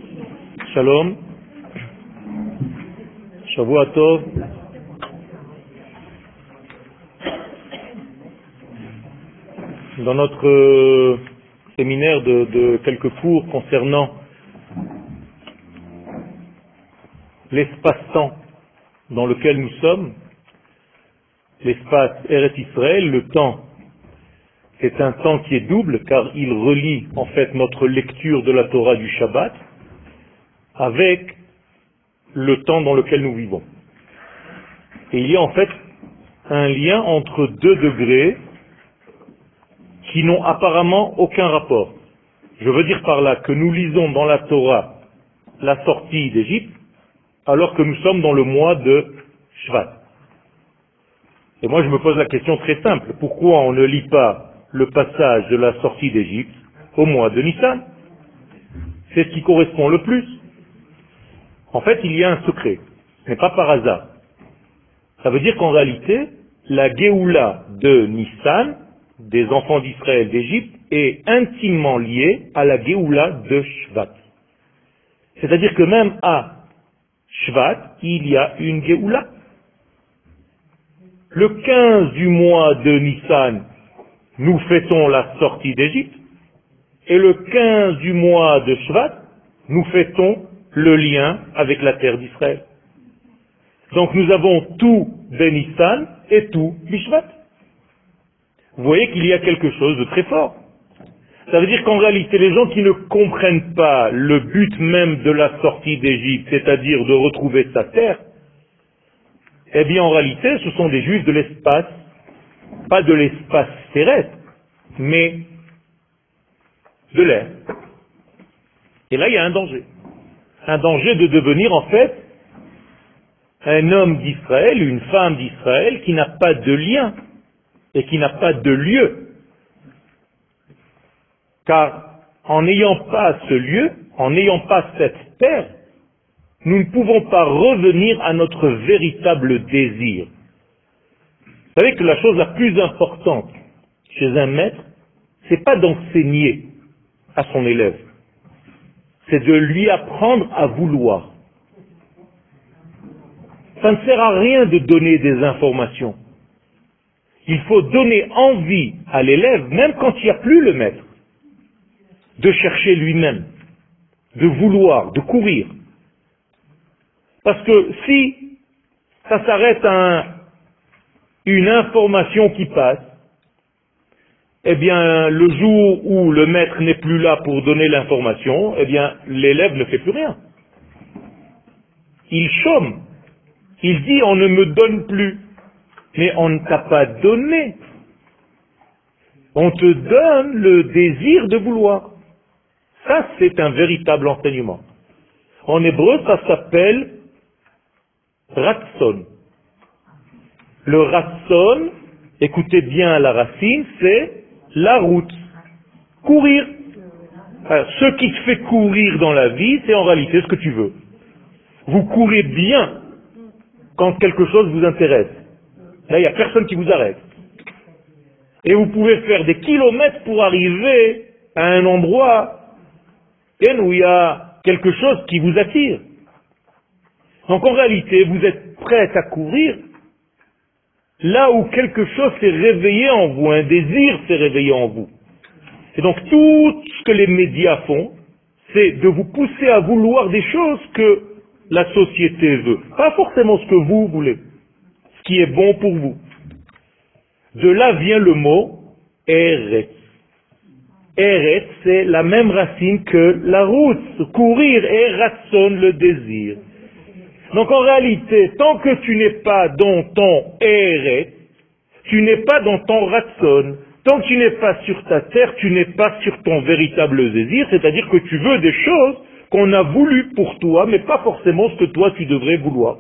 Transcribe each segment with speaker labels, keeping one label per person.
Speaker 1: Shalom, Shavua Tov. Dans notre séminaire de quelques cours concernant l'espace-temps dans lequel nous sommes, l'espace Eretz Israël, le temps, c'est un temps qui est double car il relie en fait notre lecture de la Torah du Shabbat avec le temps dans lequel nous vivons. Et il y a en fait un lien entre deux degrés qui n'ont apparemment aucun rapport. Je veux dire par là que nous lisons dans la Torah la sortie d'Égypte alors que nous sommes dans le mois de Shvat. Et moi je me pose la question très simple, pourquoi on ne lit pas le passage de la sortie d'Égypte au mois de Nissan? C'est ce qui correspond le plus. En fait, il y a un secret, ce n'est pas par hasard. Ça veut dire qu'en réalité, la Géoula de Nissan, des enfants d'Israël d'Égypte, est intimement liée à la Géoula de Shvat. C'est-à-dire que même à Shvat, il y a une Géoula. Le 15 du mois de Nissan, nous fêtons la sortie d'Égypte, et le 15 du mois de Shvat, nous fêtons le lien avec la terre d'Israël. Donc nous avons tout Ben Nissan et tout Bishvat. Vous voyez qu'il y a quelque chose de très fort. Ça veut dire qu'en réalité, les gens qui ne comprennent pas le but même de la sortie d'Égypte, c'est-à-dire de retrouver sa terre, eh bien en réalité, ce sont des juifs de l'espace, pas de l'espace terrestre, mais de l'air. Et là, il y a un danger. Un danger de devenir en fait un homme d'Israël, une femme d'Israël qui n'a pas de lien et qui n'a pas de lieu. Car en n'ayant pas ce lieu, en n'ayant pas cette terre, nous ne pouvons pas revenir à notre véritable désir. Vous savez que la chose la plus importante chez un maître, c'est pas d'enseigner à son élève, c'est de lui apprendre à vouloir. Ça ne sert à rien de donner des informations. Il faut donner envie à l'élève, même quand il n'y a plus le maître, de chercher lui-même, de vouloir, de courir. Parce que si ça s'arrête à une information qui passe, eh bien, le jour où le maître n'est plus là pour donner l'information, eh bien, l'élève ne fait plus rien. Il chôme. Il dit, on ne me donne plus. Mais on ne t'a pas donné. On te donne le désir de vouloir. Ça, c'est un véritable enseignement. En hébreu, ça s'appelle ratson. Le ratson, écoutez bien la racine, c'est la route. Courir. Alors, ce qui te fait courir dans la vie, c'est en réalité ce que tu veux. Vous courez bien quand quelque chose vous intéresse. Là, il n'y a personne qui vous arrête. Et vous pouvez faire des kilomètres pour arriver à un endroit où il y a quelque chose qui vous attire. Donc en réalité, vous êtes prêt à courir là où quelque chose s'est réveillé en vous, un désir s'est réveillé en vous. Et donc tout ce que les médias font, c'est de vous pousser à vouloir des choses que la société veut. Pas forcément ce que vous voulez, ce qui est bon pour vous. De là vient le mot Eretz. Eretz, c'est la même racine que la route, courir, et ratson, le désir. Donc en réalité, tant que tu n'es pas dans ton Eretz, tu n'es pas dans ton ratson. Tant que tu n'es pas sur ta terre, tu n'es pas sur ton véritable désir, c'est-à-dire que tu veux des choses qu'on a voulues pour toi, mais pas forcément ce que toi tu devrais vouloir.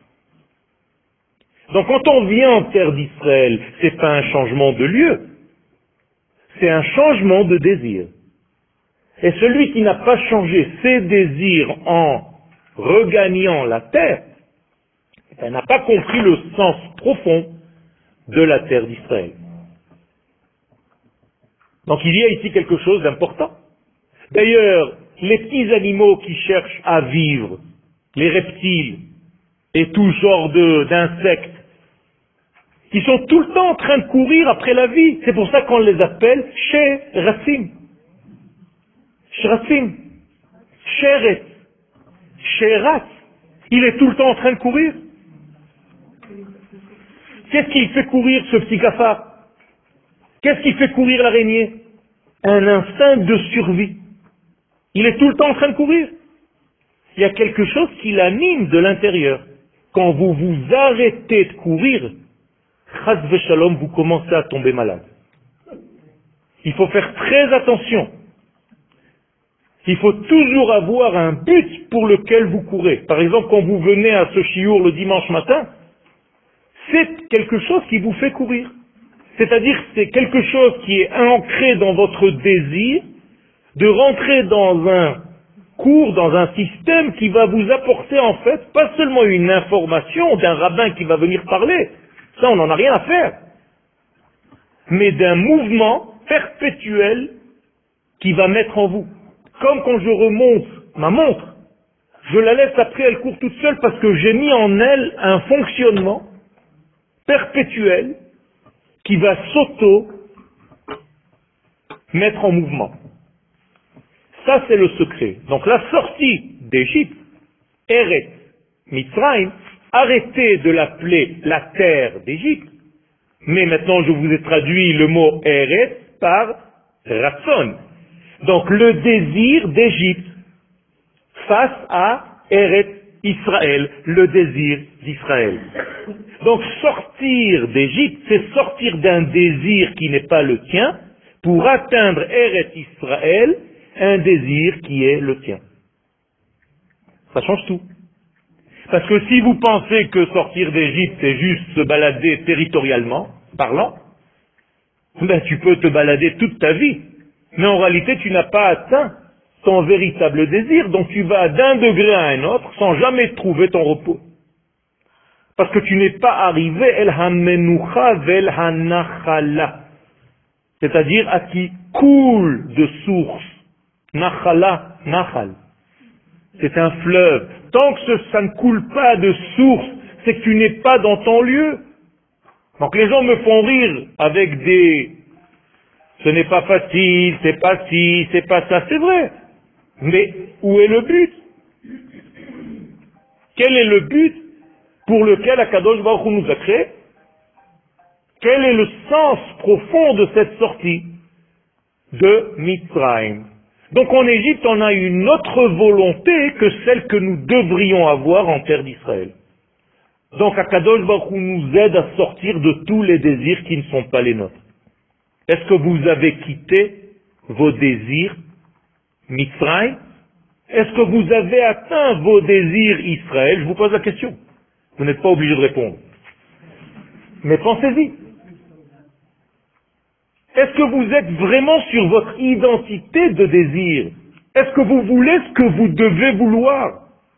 Speaker 1: Donc quand on vient en terre d'Israël, c'est pas un changement de lieu, c'est un changement de désir. Et celui qui n'a pas changé ses désirs en regagnant la terre, il n'a pas compris le sens profond de la terre d'Israël. Donc il y a ici quelque chose d'important. D'ailleurs, les petits animaux qui cherchent à vivre, les reptiles et tout genre d'insectes, qui sont tout le temps en train de courir après la vie. C'est pour ça qu'on les appelle Sheratzim. Sheratzim. Sheret. Sherat. Il est tout le temps en train de courir. Qu'est-ce qui fait courir ce petit cafard? Qu'est-ce qui fait courir l'araignée? Un instinct de survie. Il est tout le temps en train de courir. Il y a quelque chose qui l'anime de l'intérieur. Quand vous vous arrêtez de courir, chas v'shalom, vous commencez à tomber malade. Il faut faire très attention. Il faut toujours avoir un but pour lequel vous courez. Par exemple, quand vous venez à ce chiour le dimanche matin, c'est quelque chose qui vous fait courir. C'est-à-dire que c'est quelque chose qui est ancré dans votre désir de rentrer dans un cours, dans un système qui va vous apporter en fait pas seulement une information d'un rabbin qui va venir parler, ça on n'en a rien à faire, mais d'un mouvement perpétuel qui va mettre en vous. Comme quand je remonte ma montre, je la laisse après, elle court toute seule parce que j'ai mis en elle un fonctionnement perpétuel qui va s'auto-mettre en mouvement. Ça, c'est le secret. Donc la sortie d'Égypte, Eretz Mitzrayim, arrêtez de l'appeler la terre d'Égypte, mais maintenant je vous ai traduit le mot Eretz par Ratson. Donc le désir d'Égypte face à Eretz Israël, le désir d'Israël. Donc sortir d'Égypte, c'est sortir d'un désir qui n'est pas le tien pour atteindre Eretz Israël, un désir qui est le tien. Ça change tout. Parce que si vous pensez que sortir d'Égypte, c'est juste se balader territorialement, parlant, ben tu peux te balader toute ta vie. Mais en réalité, tu n'as pas atteint ton véritable désir, donc tu vas d'un degré à un autre sans jamais trouver ton repos. Parce que tu n'es pas arrivé el hamenucha vel hanachala, c'est-à-dire à qui coule de source. Nachala, nachal. C'est un fleuve. Tant que ça ne coule pas de source, c'est que tu n'es pas dans ton lieu. Donc les gens me font rire avec des... Ce n'est pas facile, c'est pas ci, c'est pas ça, c'est vrai. Mais où est le but? Quel est le but pour lequel Akadosh Baruch Hu nous a créés? Quel est le sens profond de cette sortie de Mitzrayim? Donc en Égypte, on a une autre volonté que celle que nous devrions avoir en terre d'Israël. Donc Akadosh Baruch Hu nous aide à sortir de tous les désirs qui ne sont pas les nôtres. Est-ce que vous avez quitté vos désirs Mitzrayim? Est-ce que vous avez atteint vos désirs Israël? Je vous pose la question. Vous n'êtes pas obligé de répondre. Mais pensez-y. Est-ce que vous êtes vraiment sur votre identité de désir? Est-ce que vous voulez ce que vous devez vouloir?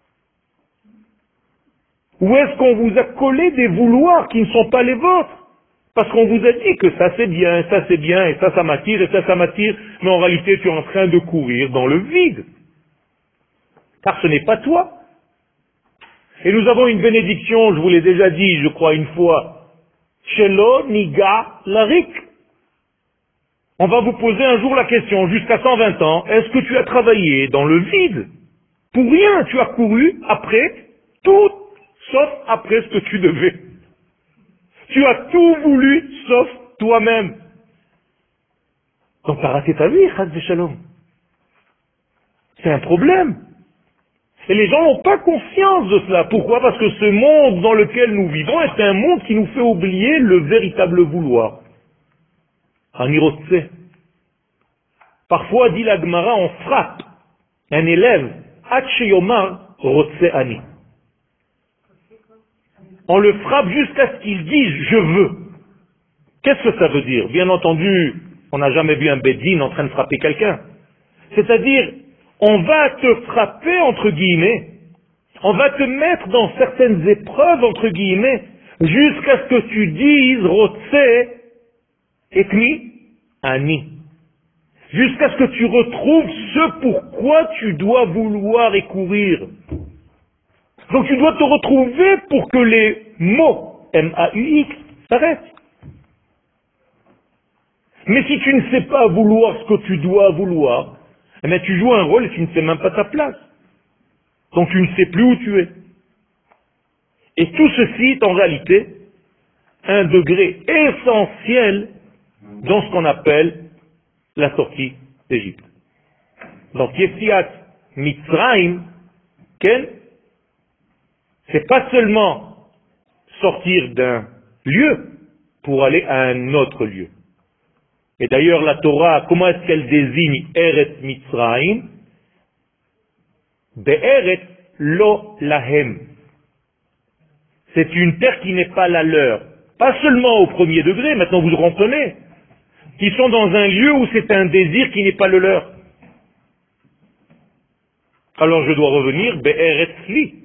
Speaker 1: Ou est-ce qu'on vous a collé des vouloirs qui ne sont pas les vôtres? Parce qu'on vous a dit que ça c'est bien, et ça m'attire, et ça m'attire, mais en réalité tu es en train de courir dans le vide. Car ce n'est pas toi. Et nous avons une bénédiction, je vous l'ai déjà dit, je crois une fois, Shelo Niga Larik. On va vous poser un jour la question, jusqu'à 120 ans, est-ce que tu as travaillé dans le vide? Pour rien, tu as couru après tout, sauf après ce que tu devais. Tu as tout voulu, sauf toi-même. Donc tu as raté ta vie, Chas v'Shalom. C'est un problème. Et les gens n'ont pas conscience de cela. Pourquoi? Parce que ce monde dans lequel nous vivons est un monde qui nous fait oublier le véritable vouloir. Anirotse. Parfois, dit la Gemara, on frappe un élève, Hatsheyomar Rotse Ani. On le frappe jusqu'à ce qu'il dise je veux. Qu'est-ce que ça veut dire? Bien entendu, on n'a jamais vu un bédine en train de frapper quelqu'un. C'est-à-dire, on va te frapper entre guillemets, on va te mettre dans certaines épreuves entre guillemets, jusqu'à ce que tu dises Rotse Ekmi Ani. jusqu'à ce que tu retrouves ce pourquoi tu dois vouloir et courir. Donc tu dois te retrouver pour que les mots M-A-U-X s'arrêtent. Mais si tu ne sais pas vouloir ce que tu dois vouloir, eh bien tu joues un rôle et tu ne sais même pas ta place. Donc tu ne sais plus où tu es. Et tout ceci est en réalité un degré essentiel dans ce qu'on appelle la sortie d'Égypte. Donc Yetziat Mitzrayim, c'est pas seulement sortir d'un lieu pour aller à un autre lieu. Et d'ailleurs la Torah, comment est-ce qu'elle désigne Eretz Mitzrayim? Be'eretz lo lahem. C'est une terre qui n'est pas la leur. Pas seulement au premier degré, maintenant vous comprenez. Ils sont dans un lieu où c'est un désir qui n'est pas le leur. Alors je dois revenir, Be'eretz li.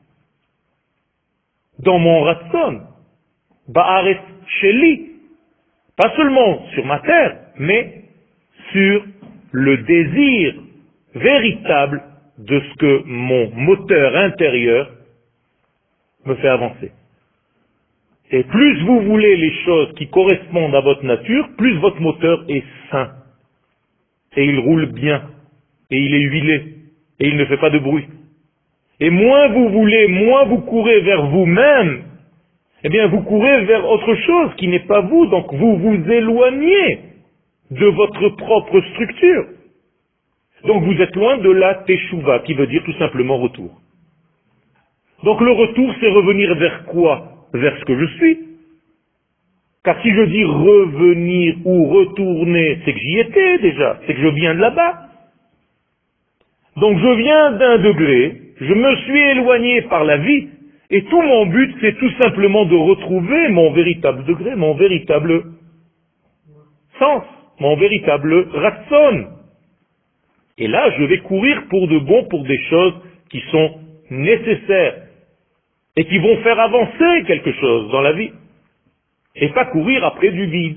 Speaker 1: Dans mon ratson. Ba'aretz sheli. Pas seulement sur ma terre, mais sur le désir véritable de ce que mon moteur intérieur me fait avancer. Et plus vous voulez les choses qui correspondent à votre nature, plus votre moteur est sain. Et il roule bien. Et il est huilé. Et il ne fait pas de bruit. Et moins vous voulez, moins vous courez vers vous-même, eh bien vous courez vers autre chose qui n'est pas vous. Donc vous vous éloignez de votre propre structure. Donc vous êtes loin de la teshuva, qui veut dire tout simplement retour. Donc le retour, c'est revenir vers quoi? Vers ce que je suis. Car si je dis revenir ou retourner, c'est que j'y étais déjà, c'est que je viens de là-bas. Donc je viens d'un degré, je me suis éloigné par la vie, et tout mon but, c'est tout simplement de retrouver mon véritable degré, mon véritable sens, mon véritable ratson. Et là, je vais courir pour de bon, pour des choses qui sont nécessaires et qui vont faire avancer quelque chose dans la vie. Et pas courir après du vide.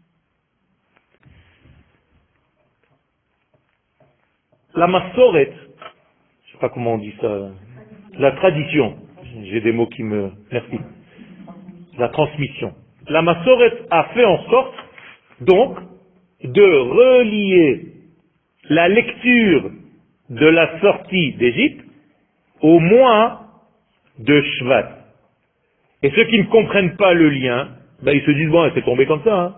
Speaker 1: La massoret, je sais pas comment on dit ça, la tradition, j'ai des mots qui me... Merci. La transmission. La massoret a fait en sorte, donc, de relier la lecture de la sortie d'Égypte au mois de Shvat. Et ceux qui ne comprennent pas le lien, ils se disent, bon, c'est tombé comme ça. Hein.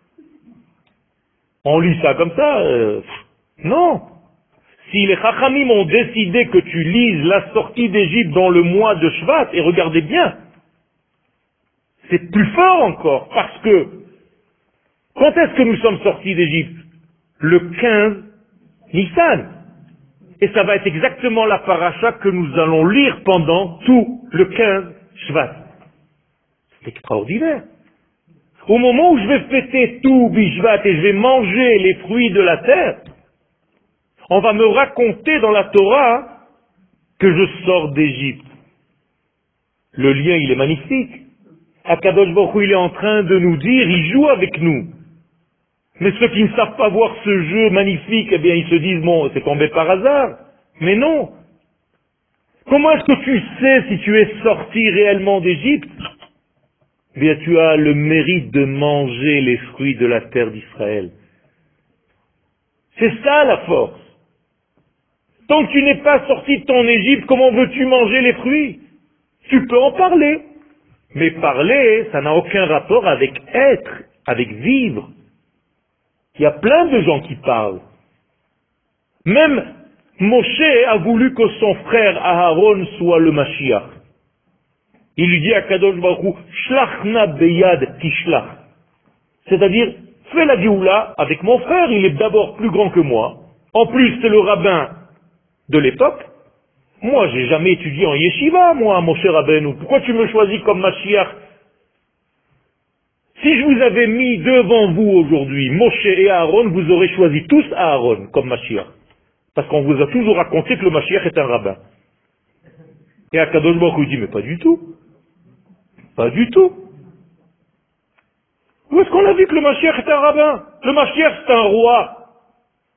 Speaker 1: On lit ça comme ça. Non. Si les Chachamim ont décidé que tu lises la sortie d'Égypte dans le mois de Shvat, et regardez bien, c'est plus fort encore, parce que, quand est-ce que nous sommes sortis d'Égypte? Le 15 Nissan. Et ça va être exactement la paracha que nous allons lire pendant tout le 15 Shvat. C'est extraordinaire. Au moment où je vais fêter tout Bishvat et je vais manger les fruits de la terre, on va me raconter dans la Torah que je sors d'Égypte. Le lien, il est magnifique. Akadosh Baruch Hu, il est en train de nous dire, il joue avec nous. Mais ceux qui ne savent pas voir ce jeu magnifique, eh bien, ils se disent, bon, c'est tombé par hasard. Mais non. Comment est-ce que tu sais si tu es sorti réellement d'Égypte? Eh bien, tu as le mérite de manger les fruits de la terre d'Israël. C'est ça la force. Tant que tu n'es pas sorti de ton Égypte, comment veux-tu manger les fruits? Tu peux en parler. Mais parler, ça n'a aucun rapport avec être, avec vivre. Il y a plein de gens qui parlent. Même Moshe a voulu que son frère Aharon soit le Mashiach. Il lui dit à Kadosh Baruch Hu, Shlachna beyad tishlach. C'est-à-dire, fais la Géoula avec mon frère, il est d'abord plus grand que moi. En plus, c'est le rabbin de l'époque. Moi, j'ai jamais étudié en yeshiva, moi, Moshe Rabbeinu. Pourquoi tu me choisis comme Mashiach? Si je vous avais mis devant vous aujourd'hui Moshe et Aaron, vous aurez choisi tous Aaron comme Mashiach. Parce qu'on vous a toujours raconté que le Mashiach est un rabbin. Et Akadosh Baruch Hu dit, mais pas du tout. Pas du tout. Où est-ce qu'on a vu que le Mashiach est un rabbin? Le Mashiach c'est un roi.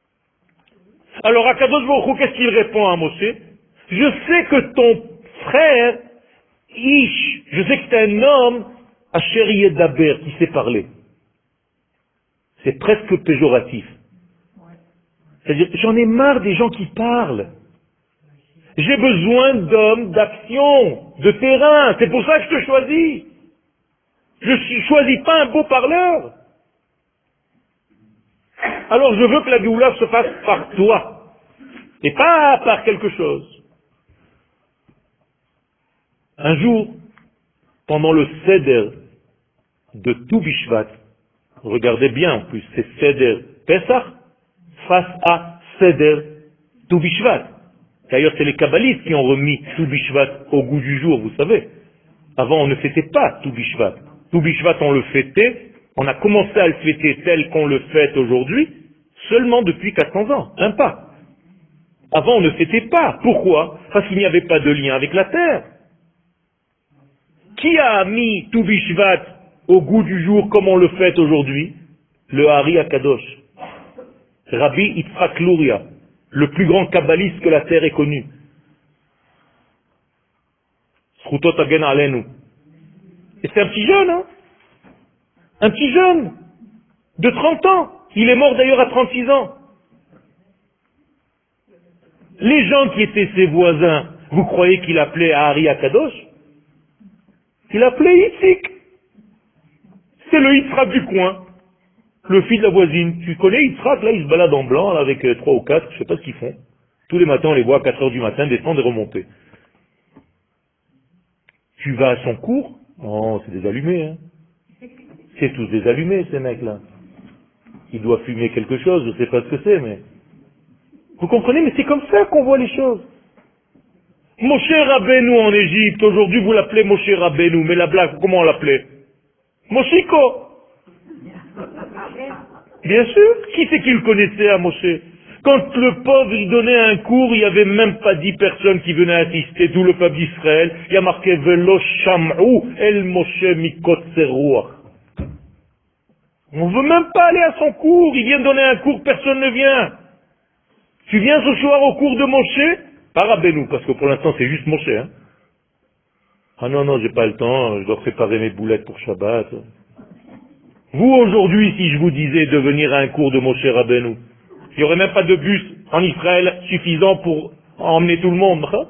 Speaker 1: Alors Akadosh Baruch Hu, qu'est-ce qu'il répond à Moshe? Je sais que ton frère, Ish, je sais que c'est un homme, Asher Yedaber, qui sait parler. C'est presque péjoratif. C'est-à-dire, j'en ai marre des gens qui parlent. J'ai besoin d'hommes, d'action, de terrain. C'est pour ça que je te choisis. Je ne choisis pas un beau parleur. Alors je veux que la Géoula se fasse par toi. Et pas par quelque chose. Un jour, pendant le Seder de Tou Bishvat, regardez bien en plus, c'est Seder Pesach face à Seder Tou Bishvat. D'ailleurs, c'est les kabbalistes qui ont remis Tou Bishvat au goût du jour, vous savez. Avant, on ne fêtait pas Tou Bishvat. Tou Bishvat, on le fêtait, on a commencé à le fêter tel qu'on le fête aujourd'hui, seulement depuis 400 ans, un pas. Avant, on ne fêtait pas. Pourquoi? Parce qu'il n'y avait pas de lien avec la terre. Qui a mis Tou Bishvat au goût du jour comme on le fête aujourd'hui? Le Hari Akadosh. Rabbi Yitzhak Luria, le plus grand kabbaliste que la terre ait connu. Zchuto tagen alenu. Et c'est un petit jeune, hein? Un petit jeune de 30 ans. Il est mort d'ailleurs à 36 ans. Les gens qui étaient ses voisins, vous croyez qu'il appelait Hari Akadosh? Il appelait Yitzhak. C'est le Yitzhak du coin, le fils de la voisine. Tu connais Yitzhak, là, il se balade en blanc là, avec 3 ou 4, je sais pas ce qu'ils font. Tous les matins, on les voit à 4 heures du matin descendre et remonter. Tu vas à son cours? Oh, c'est des allumés, hein. C'est tous des allumés, ces mecs-là. Il doit fumer quelque chose, je ne sais pas ce que c'est, mais... Vous comprenez? Mais c'est comme ça qu'on voit les choses. Moshe Rabbeinu en Égypte, aujourd'hui vous l'appelez Moshe Rabbeinu, mais la blague, comment on l'appelait? Moshiko. Bien sûr. Qui c'est qui le connaissait à Moshe? Quand le pauvre il donnait un cours, il n'y avait même pas 10 personnes qui venaient assister, tout le peuple d'Israël. Il y a marqué Velo Sham'u El Moshe Mikot Seruach. On ne veut même pas aller à son cours, il vient donner un cours, personne ne vient. Tu viens ce soir au cours de Moshe? Pas Rabbeinu, parce que pour l'instant c'est juste Moshe. Hein. Ah non, non, j'ai pas le temps, je dois préparer mes boulettes pour Shabbat. Vous aujourd'hui, si je vous disais de venir à un cours de Moshe Rabbeinu, il n'y aurait même pas de bus en Israël suffisant pour emmener tout le monde. Hein.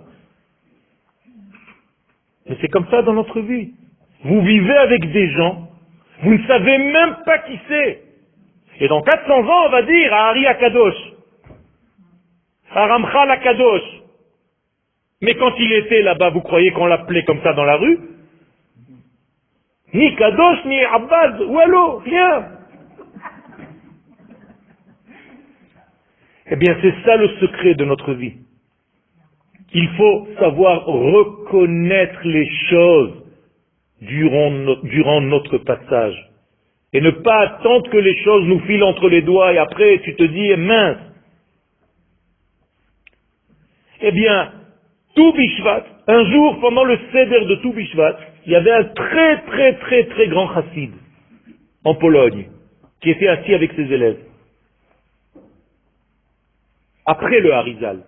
Speaker 1: Mais c'est comme ça dans notre vie. Vous vivez avec des gens, vous ne savez même pas qui c'est. Et dans 400 ans, on va dire à Hari Akadosh, à Ramchal Akadosh. Mais quand il était là-bas, vous croyez qu'on l'appelait comme ça dans la rue? Ni Kadosh, ni Abbad, ou allo, rien. Eh bien, c'est ça le secret de notre vie. Il faut savoir reconnaître les choses durant notre passage. Et ne pas attendre que les choses nous filent entre les doigts et après tu te dis, mince. Eh bien, Tou Bishvat, un jour pendant le Seder de Tou Bishvat, il y avait un très très très très grand chassid en Pologne qui était assis avec ses élèves. Après le Harizal.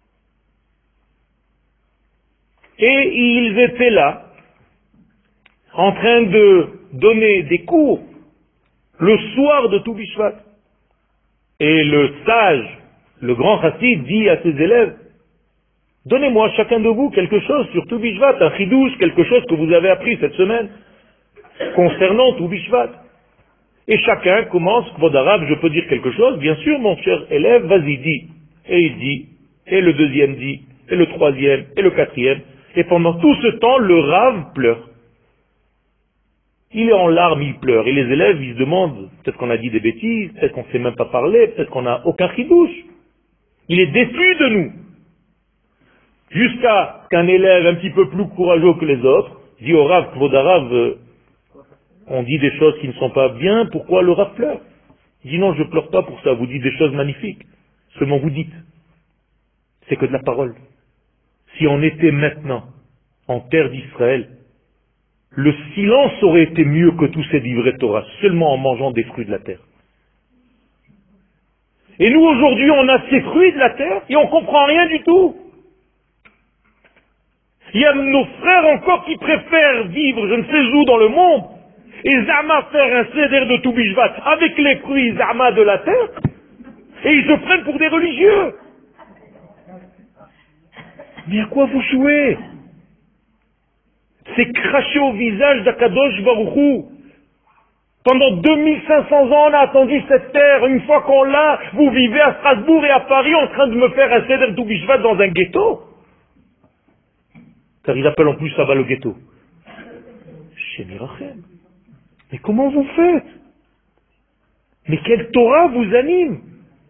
Speaker 1: Et ils étaient là, en train de donner des cours le soir de Tou Bishvat. Et le sage, le grand chassid, dit à ses élèves, donnez-moi chacun de vous quelque chose sur Tou Bishvat, un chidouche, quelque chose que vous avez appris cette semaine, concernant Tou Bishvat. Et chacun commence, Kvod Arav, je peux dire quelque chose, bien sûr, mon cher élève, vas-y, dis. Et il dit, et le deuxième dit, et le troisième, et le quatrième. Et pendant tout ce temps, le Rav pleure. Il est en larmes, il pleure. Et les élèves, ils se demandent, peut-être qu'on a dit des bêtises, peut-être qu'on ne sait même pas parler, peut-être qu'on n'a aucun chidouche. Il est déçu de nous. Jusqu'à qu'un élève un petit peu plus courageux que les autres dit au Rav, Kvod Arav, on dit des choses qui ne sont pas bien, pourquoi le Rav pleure? Il dit non, je ne pleure pas pour ça, vous dites des choses magnifiques. Seulement vous dites, c'est que de la parole. Si on était maintenant en terre d'Israël, le silence aurait été mieux que tous ces livrets Torah, seulement en mangeant des fruits de la terre. Et nous, aujourd'hui, on a ces fruits de la terre et on ne comprend rien du tout. Il y a nos frères encore qui préfèrent vivre je ne sais où dans le monde et Zama faire un seder de Toubishvat avec les fruits Zama de la terre et ils se prennent pour des religieux. Mais à quoi vous jouez? C'est cracher au visage d'Akadosh Baruch Hu. Pendant 2500 ans, on a attendu cette terre. Une fois qu'on l'a, vous vivez à Strasbourg et à Paris en train de me faire un seder Toubishvat dans un ghetto. Car ils appellent en plus ça va le ghetto. Chez Mirachem. Mais comment vous faites? Mais quelle Torah vous anime?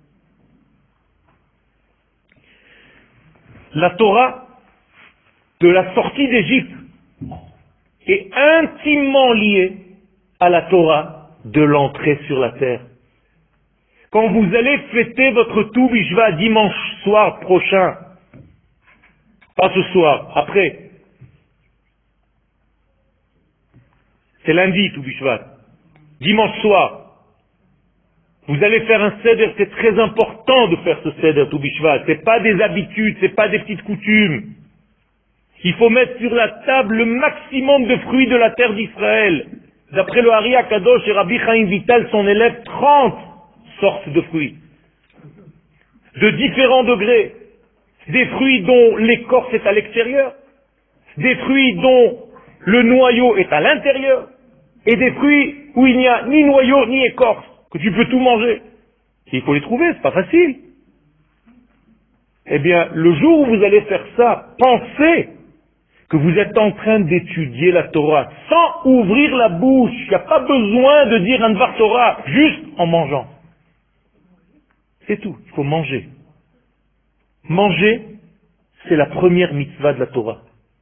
Speaker 1: La Torah de la sortie d'Égypte est intimement liée à la Torah de l'entrée sur la terre. Quand vous allez fêter votre Tou Bishvat dimanche soir prochain, pas ce soir, après, c'est lundi Tou Bishvat, dimanche soir, vous allez faire un seder, c'est très important de faire ce seder Tou Bishvat, c'est pas des habitudes, c'est pas des petites coutumes. Il faut mettre sur la table le maximum de fruits de la terre d'Israël. D'après le Hari Akadosh et Rabbi Chaim Vital, son élève, 30 sortes de fruits. De différents degrés. Des fruits dont l'écorce est à l'extérieur. Des fruits dont le noyau est à l'intérieur. Et des fruits où il n'y a ni noyau ni écorce. Que tu peux tout manger. Et il faut les trouver, c'est pas facile. Eh bien, le jour où vous allez faire ça, pensez que vous êtes en train d'étudier la Torah sans ouvrir la bouche. Il n'y a pas besoin de dire un Dvar Torah, juste en mangeant. C'est tout, il faut manger. Manger, c'est la première mitzvah de la Torah.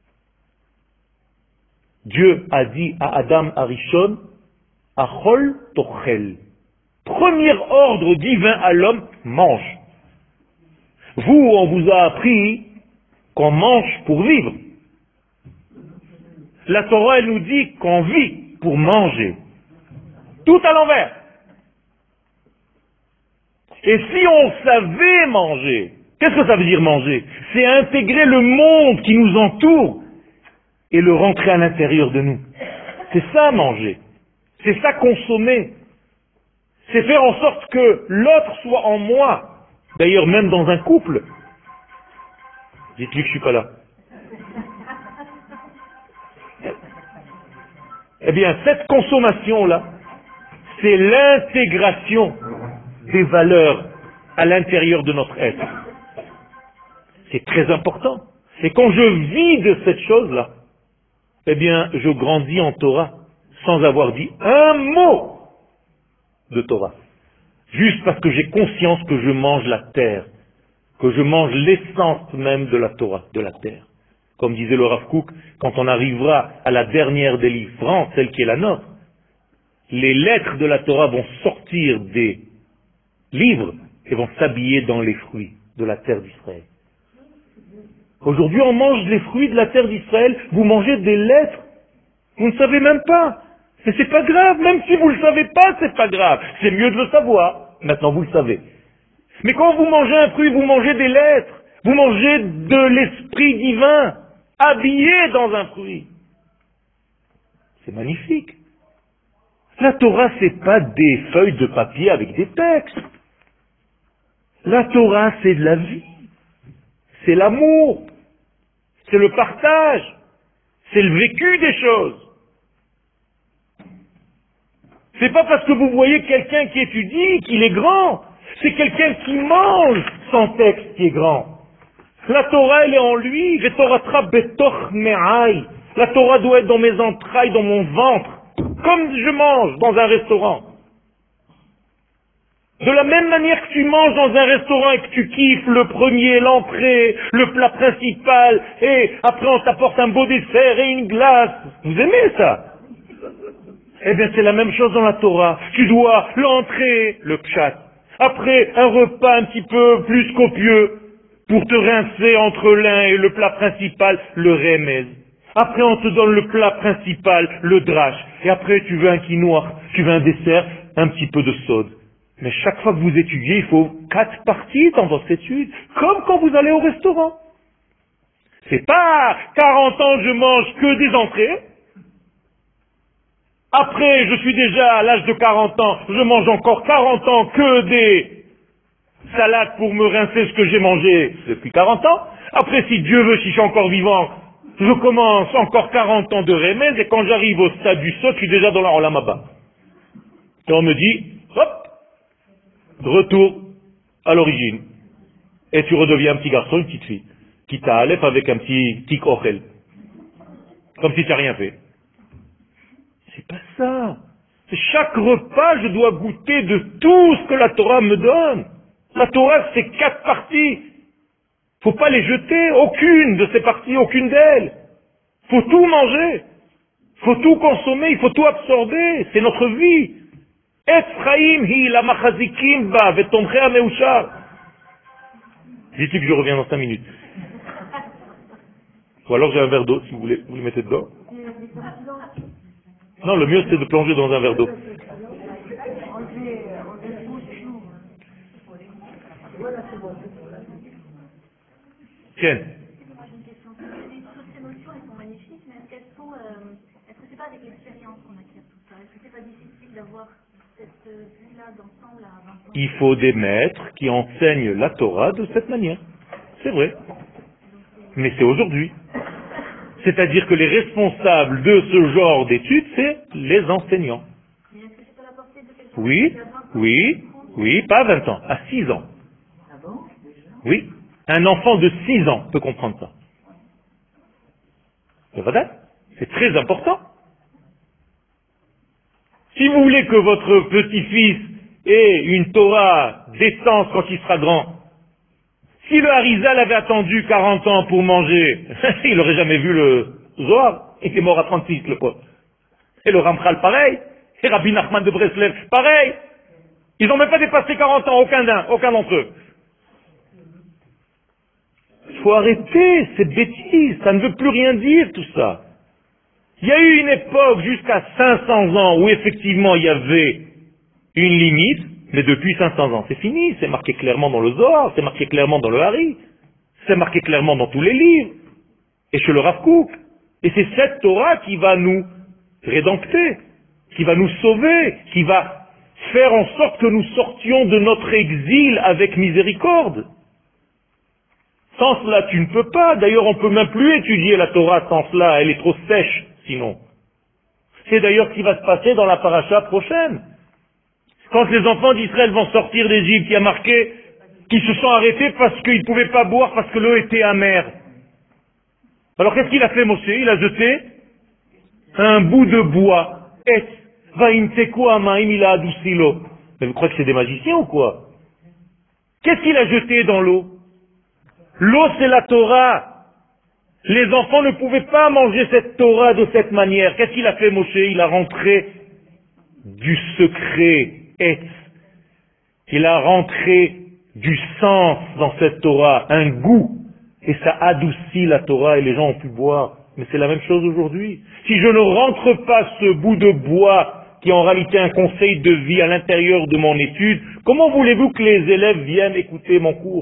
Speaker 1: Dieu a dit à Adam Arishon, Achol Tochel. Premier ordre divin à l'homme, mange. Vous, on vous a appris qu'on mange pour vivre. La Torah, elle nous dit qu'on vit pour manger. Tout à l'envers. Et si on savait manger, qu'est-ce que ça veut dire manger? C'est intégrer le monde qui nous entoure et le rentrer à l'intérieur de nous. C'est ça manger. C'est ça consommer. C'est faire en sorte que l'autre soit en moi. D'ailleurs, même dans un couple. Dites-lui que je suis pas là. Eh bien, cette consommation-là, c'est l'intégration des valeurs à l'intérieur de notre être. C'est très important. Et quand je vis de cette chose-là, eh bien, je grandis en Torah sans avoir dit un mot de Torah. Juste parce que j'ai conscience que je mange la terre, que je mange l'essence même de la Torah, de la terre. Comme disait le Rav Kook, quand on arrivera à la dernière délivrance, celle qui est la nôtre, les lettres de la Torah vont sortir des livres et vont s'habiller dans les fruits de la terre d'Israël. Aujourd'hui, on mange les fruits de la terre d'Israël, vous mangez des lettres, vous ne savez même pas. Mais c'est pas grave, même si vous ne le savez pas, c'est pas grave. C'est mieux de le savoir. Maintenant, vous le savez. Mais quand vous mangez un fruit, vous mangez des lettres. Vous mangez de l'esprit divin, habillé dans un fruit. C'est magnifique. La Torah, c'est pas des feuilles de papier avec des textes. La Torah, c'est de la vie. C'est l'amour. C'est le partage. C'est le vécu des choses. C'est pas parce que vous voyez quelqu'un qui étudie qu'il est grand. C'est quelqu'un qui mange son texte qui est grand. La Torah, elle est en lui. La Torah doit être dans mes entrailles, dans mon ventre. Comme je mange dans un restaurant. De la même manière que tu manges dans un restaurant et que tu kiffes le premier, l'entrée, le plat principal, et après on t'apporte un beau dessert et une glace. Vous aimez ça? Eh bien, c'est la même chose dans la Torah. Tu dois l'entrée, le pshat. Après, un repas un petit peu plus copieux pour te rincer entre l'un et le plat principal, le remez. Après, on te donne le plat principal, le drash. Et après, tu veux un quinoa, tu veux un dessert, un petit peu de saude. Mais chaque fois que vous étudiez, il faut 4 parties dans votre étude, comme quand vous allez au restaurant. C'est pas 40 ans je mange que des entrées. Après, je suis déjà à l'âge de 40 ans, je mange encore 40 ans que des salades pour me rincer ce que j'ai mangé depuis 40 ans. Après, si Dieu veut, si je suis encore vivant, je commence encore 40 ans de remède et quand j'arrive au stade du saut, je suis déjà dans la Olam Haba. Et on me dit, hop, retour à l'origine. Et tu redeviens un petit garçon, une petite fille, qui t'a aleph avec un petit tic ochel. Comme si tu n'as rien fait. C'est pas ça. Chaque repas, je dois goûter de tout ce que la Torah me donne. La Torah, c'est 4 parties. Faut pas les jeter, aucune de ces parties, aucune d'elles. Faut tout manger. Faut tout consommer, il faut tout absorber. C'est notre vie. Ephraim hi la machazikim ba vetomchei ameushar. Dis-tu que je reviens dans 5 minutes. Ou alors j'ai un verre d'eau, si vous voulez, vous le mettez dedans. Non, le mieux c'est de plonger dans un verre d'eau. Tiens. Il faut des maîtres qui enseignent la Torah de cette manière. C'est vrai. Mais c'est aujourd'hui. C'est-à-dire que les responsables de ce genre d'études, c'est les enseignants. Oui, oui, oui, pas à 20 ans, à 6 ans. Oui, un enfant de 6 ans peut comprendre ça. C'est vrai? C'est très important. Si vous voulez que votre petit-fils ait une Torah d'essence quand il sera grand, si le Harizal avait attendu 40 ans pour manger, il n'aurait jamais vu le Zohar. Il est mort à 36, le pote. Et le Ramchal, pareil. Et Rabbi Nachman de Breslev, pareil. Ils n'ont même pas dépassé 40 ans, aucun d'entre eux. Il faut arrêter cette bêtise, ça ne veut plus rien dire tout ça. Il y a eu une époque jusqu'à 500 ans où effectivement il y avait une limite, mais depuis 500 ans c'est fini, c'est marqué clairement dans le Zohar, c'est marqué clairement dans le Hari, c'est marqué clairement dans tous les livres, et chez le Rav Kook. Et c'est cette Torah qui va nous rédempter, qui va nous sauver, qui va faire en sorte que nous sortions de notre exil avec miséricorde. Sans cela, tu ne peux pas. D'ailleurs, on ne peut même plus étudier la Torah sans cela. Elle est trop sèche, sinon. C'est d'ailleurs ce qui va se passer dans la paracha prochaine. Quand les enfants d'Israël vont sortir d'Égypte, il y a marqué qu'ils se sont arrêtés parce qu'ils ne pouvaient pas boire parce que l'eau était amère. Alors qu'est-ce qu'il a fait, Moshe? Il a jeté un bout de bois. Et il a adouci l'eau. Mais vous croyez que c'est des magiciens ou quoi? Qu'est-ce qu'il a jeté dans l'eau? L'eau, c'est la Torah. Les enfants ne pouvaient pas manger cette Torah de cette manière. Qu'est-ce qu'il a fait, Moshe? Il a rentré du secret. Il a rentré du sens dans cette Torah, un goût. Et ça adoucit la Torah et les gens ont pu boire. Mais c'est la même chose aujourd'hui. Si je ne rentre pas ce bout de bois qui est en réalité un conseil de vie à l'intérieur de mon étude, comment voulez-vous que les élèves viennent écouter mon cours?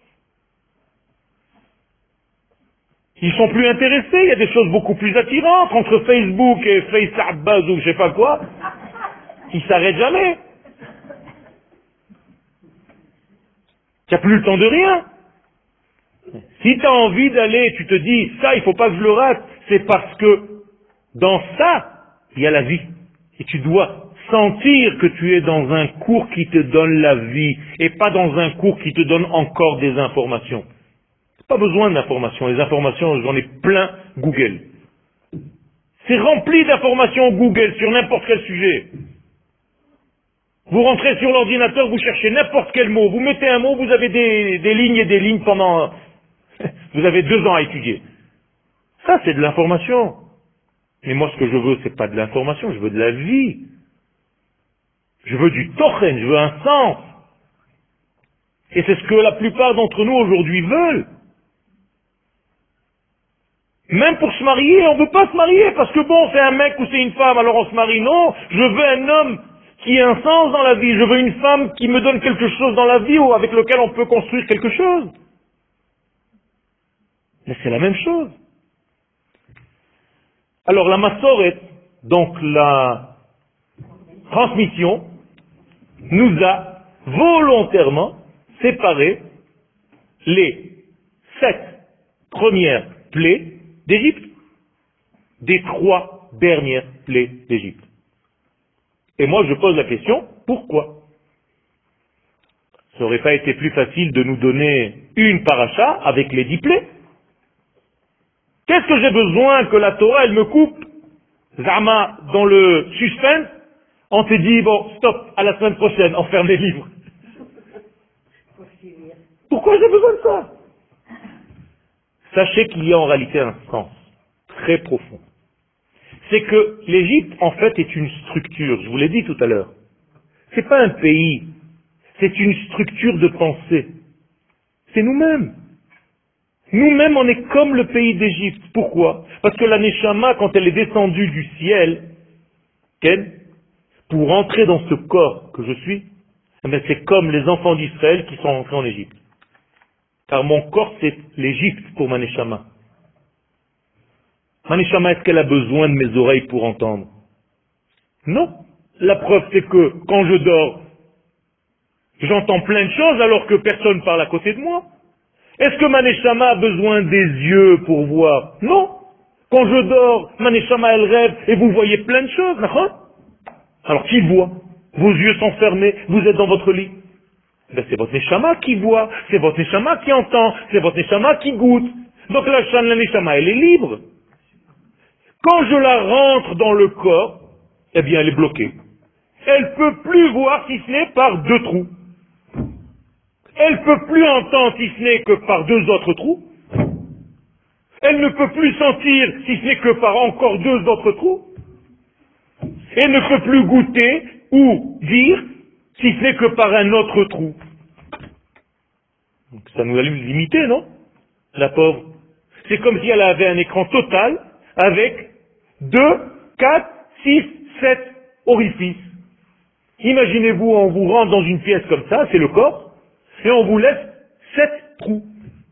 Speaker 1: Ils sont plus intéressés, il y a des choses beaucoup plus attirantes entre Facebook et FaceAbbaz ou je sais pas quoi. Ils s'arrêtent jamais. Tu n'as plus le temps de rien. Si tu as envie d'aller, tu te dis, ça, il faut pas que je le rate, c'est parce que dans ça, il y a la vie. Et tu dois sentir que tu es dans un cours qui te donne la vie et pas dans un cours qui te donne encore des informations. Pas besoin d'informations. Les informations, j'en ai plein Google. C'est rempli d'informations Google sur n'importe quel sujet. Vous rentrez sur l'ordinateur, vous cherchez n'importe quel mot. Vous mettez un mot, vous avez des lignes et des lignes pendant... Vous avez 2 ans à étudier. Ça, c'est de l'information. Mais moi, ce que je veux, c'est pas de l'information, je veux de la vie. Je veux du tochen, je veux un sens. Et c'est ce que la plupart d'entre nous aujourd'hui veulent. Même pour se marier, on ne veut pas se marier parce que bon, c'est un mec ou c'est une femme, alors on se marie. Non, je veux un homme qui ait un sens dans la vie. Je veux une femme qui me donne quelque chose dans la vie ou avec lequel on peut construire quelque chose. Mais c'est la même chose. Alors la Massoret, donc la transmission, nous a volontairement séparé les 7 premières plaies d'Égypte des 3 dernières plaies d'Égypte. Et moi je pose la question, pourquoi? Ça n'aurait pas été plus facile de nous donner une paracha avec les 10 plaies? Qu'est-ce que j'ai besoin que la Torah elle me coupe? Zama, dans le suspense, on s'est dit, bon, stop, à la semaine prochaine, on ferme les livres. Pourquoi j'ai besoin de ça? Sachez qu'il y a en réalité un sens très profond. C'est que l'Égypte, en fait, est une structure, je vous l'ai dit tout à l'heure. C'est pas un pays, c'est une structure de pensée. C'est nous-mêmes. Nous-mêmes, on est comme le pays d'Égypte. Pourquoi? Parce que la Neshama, quand elle est descendue du ciel, pour entrer dans ce corps que je suis, eh bien, c'est comme les enfants d'Israël qui sont entrés en Égypte. Car mon corps, c'est l'Égypte pour ma Neshama. Ma Neshama, est-ce qu'elle a besoin de mes oreilles pour entendre? Non. La preuve, c'est que quand je dors, j'entends plein de choses alors que personne parle à côté de moi. Est-ce que ma Neshama a besoin des yeux pour voir? Non. Quand je dors, ma Neshama, elle rêve et vous voyez plein de choses, d'accord? Alors qui voit? Vos yeux sont fermés, vous êtes dans votre lit. Ben, c'est votre Neshama qui voit, c'est votre Neshama qui entend, c'est votre Neshama qui goûte. Donc la Neshama, elle est libre. Quand je la rentre dans le corps, eh bien elle est bloquée. Elle ne peut plus voir si ce n'est par 2 trous. Elle ne peut plus entendre si ce n'est que par 2 autres trous. Elle ne peut plus sentir si ce n'est que par encore 2 autres trous. Elle ne peut plus goûter ou dire si ce n'est que par un autre trou. Donc ça nous a limité, non? La pauvre. C'est comme si elle avait un écran total avec 2, 4, 6, 7 orifices. Imaginez-vous, on vous rentre dans une pièce comme ça, c'est le corps, et on vous laisse 7 trous.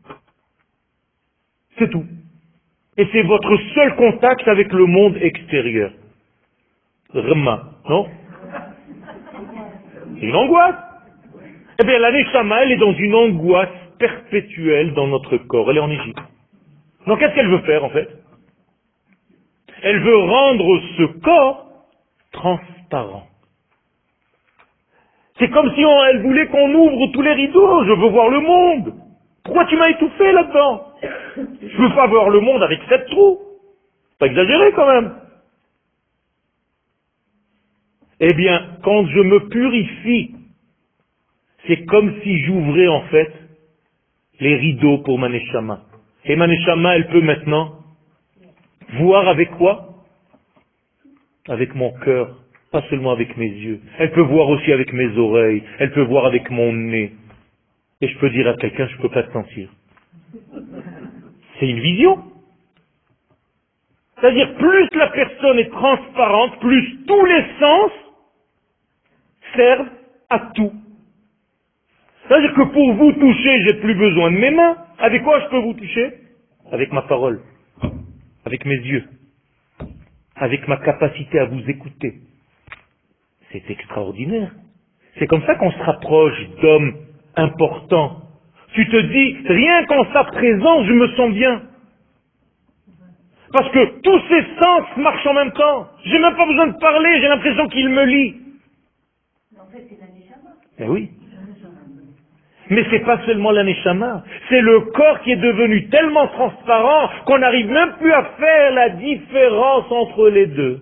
Speaker 1: C'est tout. Et c'est votre seul contact avec le monde extérieur. Rma, non? C'est une angoisse. Eh bien, la Neshama, elle est dans une angoisse perpétuelle dans notre corps. Elle est en Égypte. Donc, qu'est-ce qu'elle veut faire, en fait? Elle veut rendre ce corps transparent. C'est comme si elle voulait qu'on ouvre tous les rideaux. Je veux voir le monde. Pourquoi tu m'as étouffé là-dedans? Je veux pas voir le monde avec 7 trous. Pas exagéré quand même. Eh bien, quand je me purifie, c'est comme si j'ouvrais en fait les rideaux pour ma Neshama. Et ma Neshama, elle peut maintenant voir avec quoi? Avec mon cœur, pas seulement avec mes yeux. Elle peut voir aussi avec mes oreilles, elle peut voir avec mon nez. Et je peux dire à quelqu'un, je ne peux pas te sentir. C'est une vision. C'est-à-dire, plus la personne est transparente, plus tous les sens servent à tout. C'est-à-dire que pour vous toucher, j'ai plus besoin de mes mains. Avec quoi je peux vous toucher? Avec ma parole, avec mes yeux, avec ma capacité à vous écouter. C'est extraordinaire. C'est comme ça qu'on se rapproche d'hommes importants. Tu te dis, rien qu'en sa présence, je me sens bien. Parce que tous ces sens marchent en même temps. J'ai même pas besoin de parler, j'ai l'impression qu'il me lit. Eh oui. Mais c'est pas seulement la neshama, c'est le corps qui est devenu tellement transparent qu'on n'arrive même plus à faire la différence entre les deux.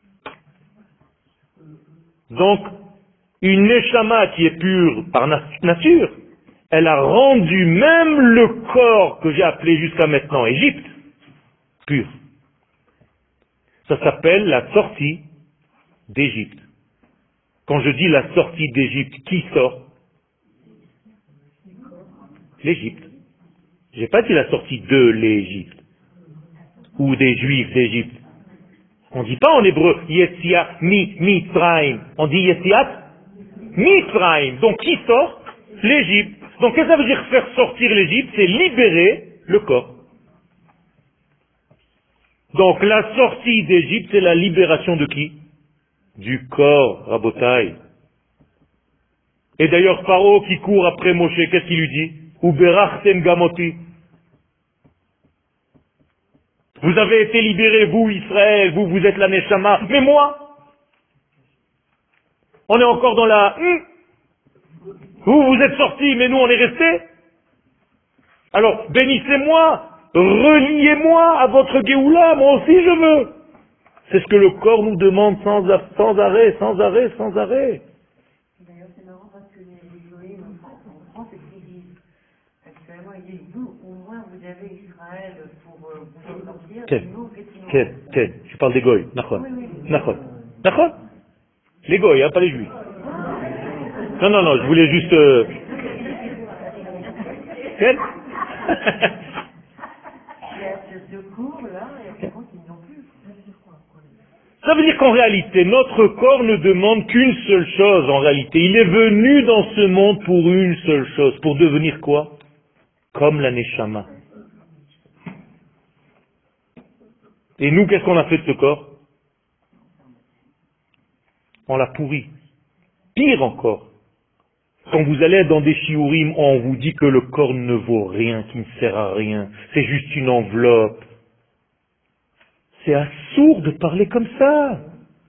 Speaker 1: Donc, une neshama qui est pure par nature, elle a rendu même le corps que j'ai appelé jusqu'à maintenant Égypte, pur. Ça s'appelle la sortie d'Égypte. Quand je dis la sortie d'Égypte, qui sort? L'Égypte. J'ai pas dit la sortie de l'Égypte ou des Juifs d'Égypte. On ne dit pas en hébreu Yetziat Mitzrayim. On dit Yetziat Mitzrayim. Donc qui sort? L'Égypte. Donc qu'est-ce que ça veut dire faire sortir l'Égypte? C'est libérer le corps. Donc la sortie d'Égypte, c'est la libération de qui? Du corps, Rabotai. Et d'ailleurs, Pharaon qui court après Moshe, qu'est-ce qu'il lui dit? Uberachtem gamoti. Vous avez été libérés, vous, Israël, vous êtes la Neshama. Mais moi, on est encore dans la... Vous êtes sortis, mais nous, on est restés. Alors, bénissez-moi, reliez-moi à votre Géoula, moi aussi je veux. C'est ce que le corps nous demande sans arrêt.
Speaker 2: D'ailleurs, c'est marrant parce que les goïms en France, c'est ce qu'ils disent. Actuellement, ils disent, vous, au moins, vous avez Israël pour vous en sortir.
Speaker 1: Quel,
Speaker 2: Nous, qu'est-ce
Speaker 1: je parle des goïs. Nachon.
Speaker 2: Oui.
Speaker 1: Nachon. Les goïs, pas les juifs. Non, je voulais juste... Quel
Speaker 2: Il y a ce cours là, il y a des gens qui n'ont plus.
Speaker 1: Ça veut dire qu'en réalité, notre corps ne demande qu'une seule chose en réalité. Il est venu dans ce monde pour une seule chose. Pour devenir quoi? Comme la Neshama. Et nous, qu'est-ce qu'on a fait de ce corps? On l'a pourri. Pire encore. Quand vous allez dans des shiurim, on vous dit que le corps ne vaut rien, qu'il ne sert à rien. C'est juste une enveloppe. C'est assourd de parler comme ça.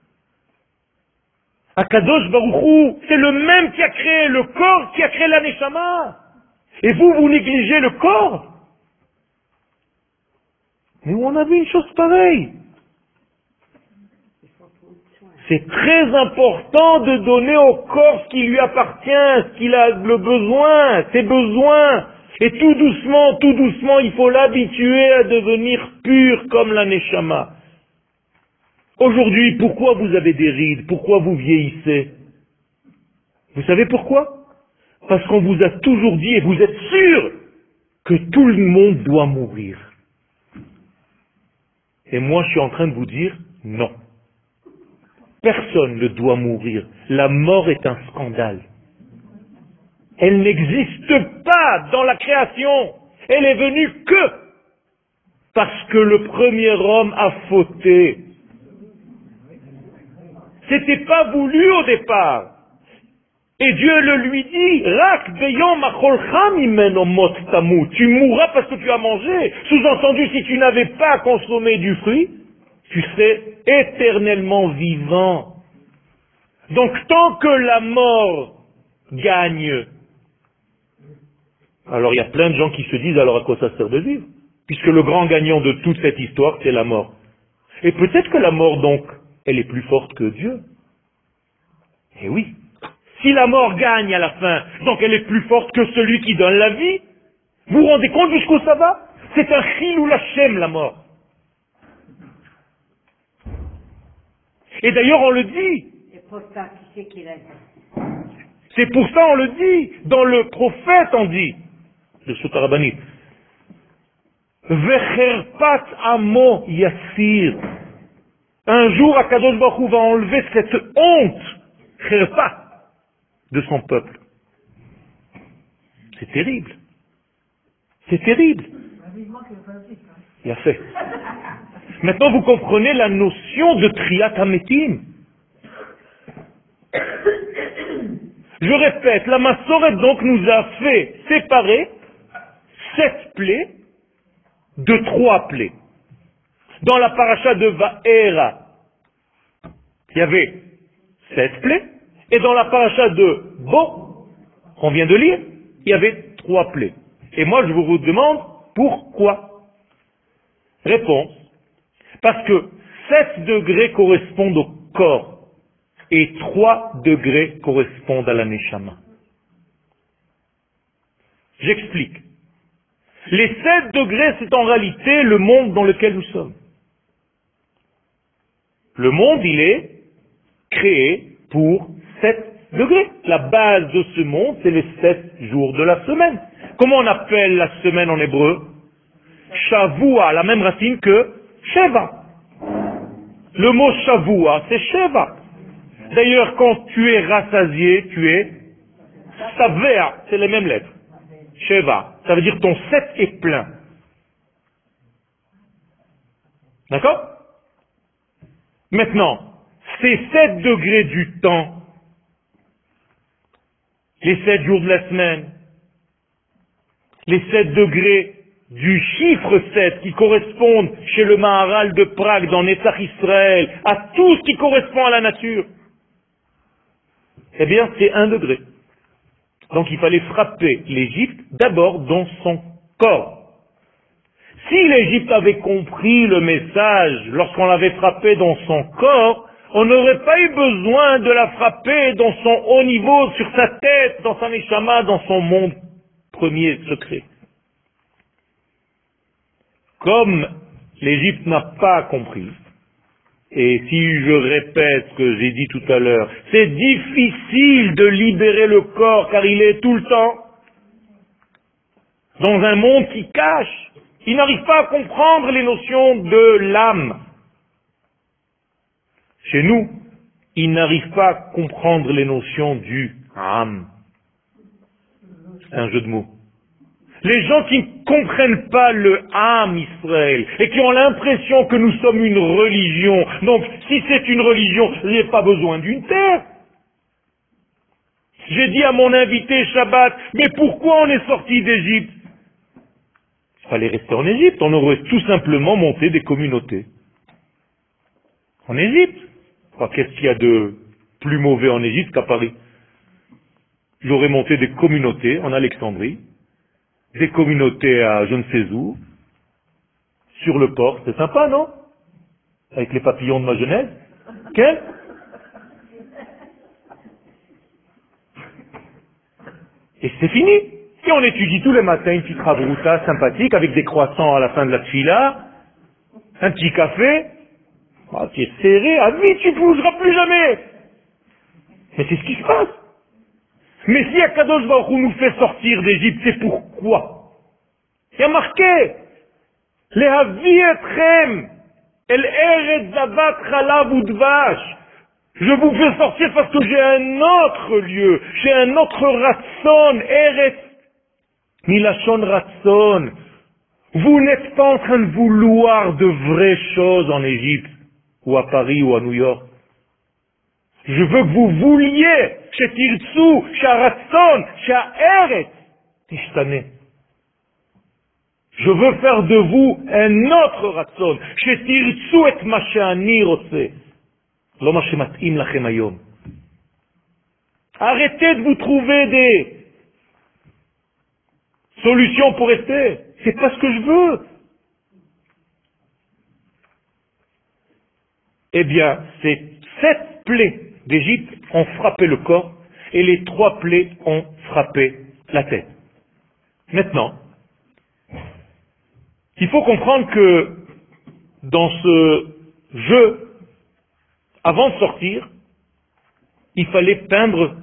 Speaker 1: Akadosh Baruch Hu, c'est le même qui a créé le corps, qui a créé la Neshama. Et vous négligez le corps. Mais on a vu une chose pareille. C'est très important de donner au corps ce qui lui appartient, ce qu'il a le besoin, ses besoins. Et tout doucement, il faut l'habituer à devenir pur comme la Neshama. Aujourd'hui, pourquoi vous avez des rides? Pourquoi vous vieillissez? Vous savez pourquoi? Parce qu'on vous a toujours dit, et vous êtes sûr, que tout le monde doit mourir. Et moi, je suis en train de vous dire, non. Personne ne doit mourir. La mort est un scandale. Elle n'existe pas dans la création. Elle est venue que parce que le premier homme a fauté. C'était pas voulu au départ. Et Dieu le lui dit, Rak beyom acholcha mimeno mot tamut. Tu mourras parce que tu as mangé. Sous-entendu, si tu n'avais pas consommé du fruit, tu serais éternellement vivant. Donc tant que la mort gagne, alors il y a plein de gens qui se disent, alors à quoi ça sert de vivre? Puisque le grand gagnant de toute cette histoire, c'est la mort. Et peut-être que la mort, donc, elle est plus forte que Dieu. Eh oui. Si la mort gagne à la fin, donc elle est plus forte que celui qui donne la vie, vous vous rendez compte jusqu'où ça va? C'est un chilou Hashem, la mort. Et d'ailleurs, on le dit.
Speaker 2: C'est pour ça, qui c'est qui l'a dit?
Speaker 1: C'est pour ça on le dit. Dans le prophète, on dit, le Sutta Rabbanit, Vecherpat amo yassir. Un jour, Akadosh Baruch Hu va enlever cette honte, cherpat, de son peuple. C'est terrible. C'est terrible. Il a fait. Maintenant, vous comprenez la notion de Triat Hametim. Je répète, la Massoret donc nous a fait séparer 7 plaies de 3 plaies. Dans la paracha de Vaera, il y avait 7 plaies, et dans la paracha de Bo, qu'on vient de lire, il y avait 3 plaies. Et moi je vous demande pourquoi. Réponse, parce que 7 degrés correspondent au corps, et 3 degrés correspondent à la Neshama. J'explique. Les 7 degrés, c'est en réalité le monde dans lequel nous sommes. Le monde, il est créé pour 7 degrés. La base de ce monde, c'est les 7 jours de la semaine. Comment on appelle la semaine en hébreu? Shavua, la même racine que Sheva. Le mot Shavua, c'est Sheva. D'ailleurs, quand tu es rassasié, tu es Savea, c'est les mêmes lettres. Sheva, ça veut dire ton set est plein. D'accord? Maintenant, ces 7 degrés du temps, les 7 jours de la semaine, les 7 degrés du chiffre 7 qui correspondent chez le Maharal de Prague dans Netzach Israël à tout ce qui correspond à la nature, eh bien c'est 1 degré. Donc il fallait frapper l'Égypte d'abord dans son corps. Si l'Égypte avait compris le message lorsqu'on l'avait frappé dans son corps, on n'aurait pas eu besoin de la frapper dans son haut niveau, sur sa tête, dans sa neshama, dans son monde premier secret. Comme l'Égypte n'a pas compris, et si je répète ce que j'ai dit tout à l'heure, c'est difficile de libérer le corps car il est tout le temps dans un monde qui cache. Il n'arrive pas à comprendre les notions de l'âme. Chez nous, il n'arrive pas à comprendre les notions du âme. C'est un jeu de mots. Les gens qui ne comprennent pas le âme Israël et qui ont l'impression que nous sommes une religion, donc si c'est une religion, il n'y a pas besoin d'une terre. J'ai dit à mon invité Shabbat, mais pourquoi on est sorti d'Égypte? Il fallait rester en Égypte, on aurait tout simplement monté des communautés. En Égypte. Qu'est-ce qu'il y a de plus mauvais en Égypte qu'à Paris? J'aurais monté des communautés en Alexandrie, des communautés à je ne sais où, sur le port, c'est sympa, non? Avec les papillons de ma jeunesse. Quel? Et c'est fini. Et on étudie tous les matins une petite ravrouta sympathique avec des croissants à la fin de la tfila, un petit café. Ah, tu es serré, à vie tu ne bougeras plus jamais. Mais c'est ce qui se passe. Mais si Akadosh Baruch Hu nous fait sortir d'Égypte, c'est pourquoi? Il y a marqué Lehavi etchem el eretz zavat chalav udvash. Je vous fais sortir parce que j'ai un autre lieu, j'ai un autre ratson, eretz milachon ratson. Vous n'êtes pas en train de vouloir de vraies choses en Égypte, ou à Paris, ou à New York. Je veux que vous vouliez, chez Tirtsu, chez Ratson, chez Eretz, Tishtane. Je veux faire de vous un autre Ratson, chez Tirtsu et Mashani Rose. Lo Mashemat'im lachem hayom. Arrêtez de vous trouver des solutions pour rester. C'est pas ce que je veux. Eh bien, ces 7 plaies d'Égypte ont frappé le corps et les 3 plaies ont frappé la tête. Maintenant, il faut comprendre que dans ce jeu, avant de sortir, il fallait peindre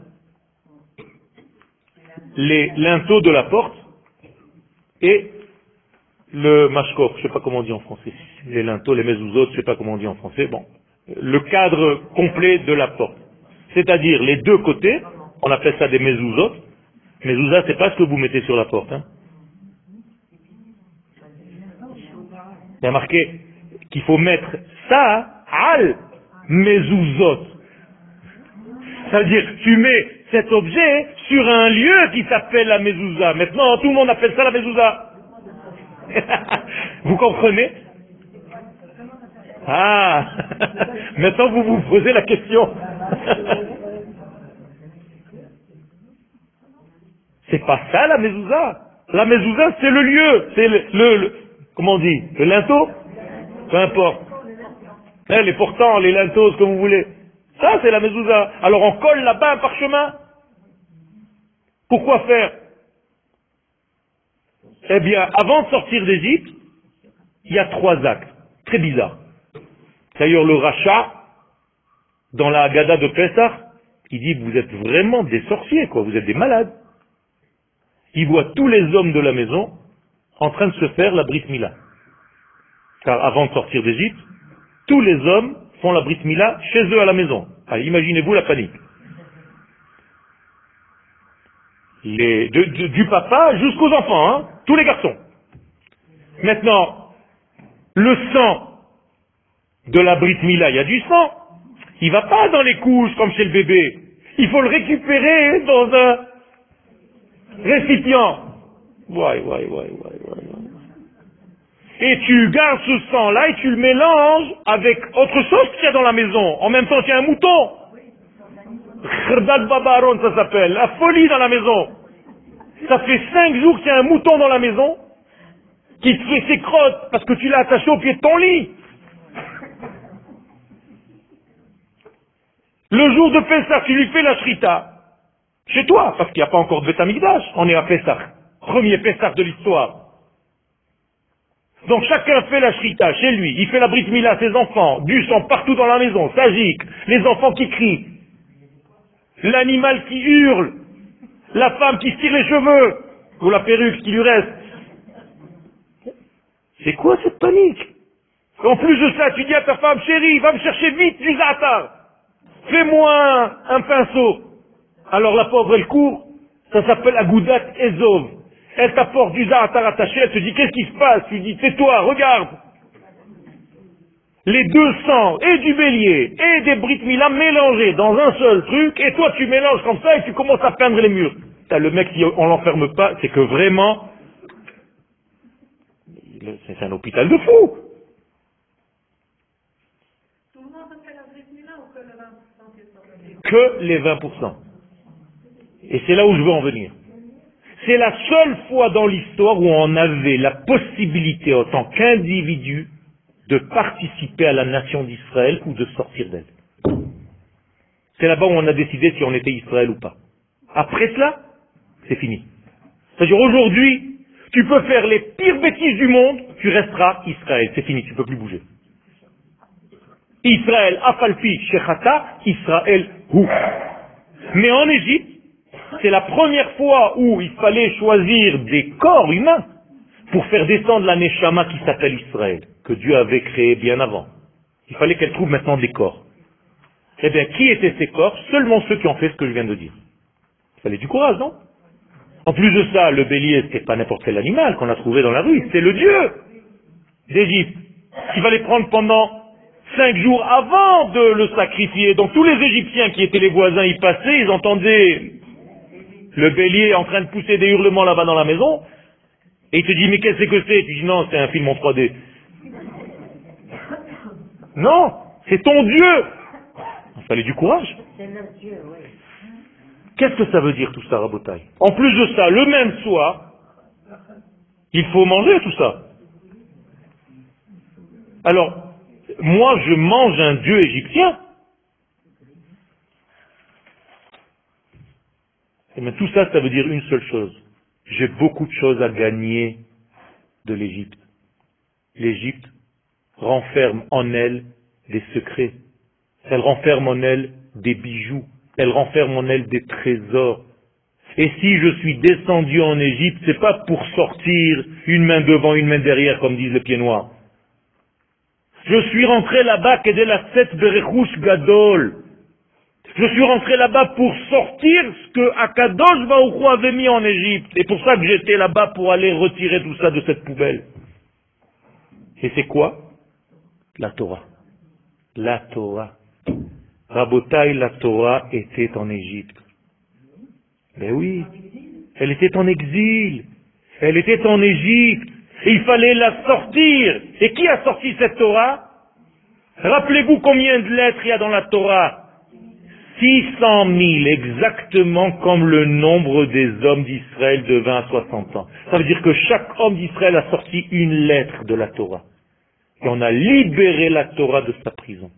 Speaker 1: les linteaux de la porte et le mashkov, je ne sais pas comment on dit en français, les linteaux, les mezuzot, je ne sais pas comment on dit en français, bon, le cadre complet de la porte. C'est-à-dire les 2 côtés, on appelle ça des mezuzot. Mezuzah, c'est pas ce que vous mettez sur la porte. Hein. Il y a marqué qu'il faut mettre ça al mezuzot. C'est-à-dire, tu mets cet objet sur un lieu qui s'appelle la mezuzah. Maintenant, tout le monde appelle ça la mezuzah. Vous comprenez? Ah, maintenant vous vous posez la question. C'est pas ça la mezouza. La mezouza c'est le lieu, c'est comment on dit, le linteau? Peu importe. Les portants, les linteaux, ce que vous voulez. Ça c'est la mezouza. Alors on colle là-bas un parchemin. Pourquoi faire? Eh bien, avant de sortir d'Égypte, il y a 3 actes. Très bizarres. D'ailleurs, le rachat, dans la Haggadah de Pessah, il dit, vous êtes vraiment des sorciers, quoi, vous êtes des malades. Il voit tous les hommes de la maison en train de se faire la Brit Mila. Car avant de sortir d'Égypte, tous les hommes font la brit mila chez eux à la maison. Allez, imaginez-vous la panique. Du papa jusqu'aux enfants, hein, tous les garçons. Maintenant, le sang de la brit mila, il y a du sang. Il va pas dans les couches comme chez le bébé. Il faut le récupérer dans un récipient. Ouais. Et tu gardes ce sang-là et tu le mélanges avec autre chose qu'il y a dans la maison. En même temps, il y a un mouton. Khrdad babaron, ça s'appelle. La folie dans la maison. Ça fait 5 jours qu'il y a un mouton dans la maison qui te fait ses crottes parce que tu l'as attaché au pied de ton lit. Le jour de Pessah, tu lui fais la shrita. Chez toi, parce qu'il n'y a pas encore de Beth Amikdash. On est à Pessah. Premier Pessah de l'histoire. Donc chacun fait la shrita chez lui. Il fait la brit mila à ses enfants. Du sang partout dans la maison. Ça gicle. Les enfants qui crient. L'animal qui hurle. La femme qui se tire les cheveux. Ou la perruque qui lui reste. C'est quoi cette panique? En plus de ça, tu dis à ta femme, chérie, va me chercher vite du za'atar. Fais-moi un pinceau. Alors la pauvre, elle court. Ça s'appelle Agoudat Ezov. Elle t'apporte du za'atar attaché. Elle te dit, qu'est-ce qui se passe? Tu dis, tais-toi, regarde. Les deux sangs, et du bélier, et des brit mila mélangés dans un seul truc, et toi tu mélanges comme ça et tu commences à peindre les murs. T'as le mec, si on l'enferme pas, c'est que vraiment, c'est un hôpital de fous.
Speaker 2: Tout le monde fait la brit mila ou que le 20% qui est sur le livre?
Speaker 1: Que les 20%. Et c'est là où je veux en venir. C'est la seule fois dans l'histoire où on avait la possibilité en tant qu'individu de participer à la nation d'Israël ou de sortir d'elle. C'est là-bas où on a décidé si on était Israël ou pas. Après cela, c'est fini. C'est-à-dire aujourd'hui, tu peux faire les pires bêtises du monde, tu resteras Israël. C'est fini, tu ne peux plus bouger. Israël, afalpi, shechata, Israël, hu. Mais en Égypte, c'est la première fois où il fallait choisir des corps humains pour faire descendre la Neshama qui s'appelle Israël, que Dieu avait créé bien avant. Il fallait qu'elle trouve maintenant des corps. Eh bien, qui étaient ces corps? Seulement ceux qui ont fait ce que je viens de dire. Il fallait du courage, non? En plus de ça, le bélier, c'était pas n'importe quel animal qu'on a trouvé dans la rue, c'est le Dieu d'Égypte, qu'il fallait prendre pendant 5 jours avant de le sacrifier. Donc tous les Égyptiens qui étaient les voisins, ils passaient, ils entendaient le bélier en train de pousser des hurlements là-bas dans la maison, et il te dit, mais qu'est-ce que c'est? Tu dis, non, c'est un film en 3D. Non, c'est ton Dieu. Il fallait du courage.
Speaker 2: C'est notre Dieu, oui.
Speaker 1: Qu'est-ce que ça veut dire tout ça, Rabotaï? En plus de ça, le même soir, il faut manger tout ça. Alors, moi je mange un Dieu égyptien. Et bien tout ça, ça veut dire une seule chose. J'ai beaucoup de choses à gagner de l'Égypte. L'Égypte renferme en elle des secrets. Elle renferme en elle des bijoux. Elle renferme en elle des trésors. Et si je suis descendu en Égypte, c'est pas pour sortir une main devant, une main derrière, comme disent les pieds noirs. Je suis rentré là-bas, que de la tête berechouch gadol. Je suis rentré là-bas pour sortir ce que Akadosh Baruch Hu avait mis en Égypte. Et pour ça que j'étais là-bas pour aller retirer tout ça de cette poubelle. Et c'est quoi? La Torah. La Torah. Rabotaï, la Torah était en Égypte. Mais oui, elle était en exil. Elle était en Égypte. Et il fallait la sortir. Et qui a sorti cette Torah? Rappelez-vous combien de lettres il y a dans la Torah? 600 000, exactement comme le nombre des hommes d'Israël de 20 à 60 ans. Ça veut dire que chaque homme d'Israël a sorti une lettre de la Torah. Et on a libéré la Torah de sa prison.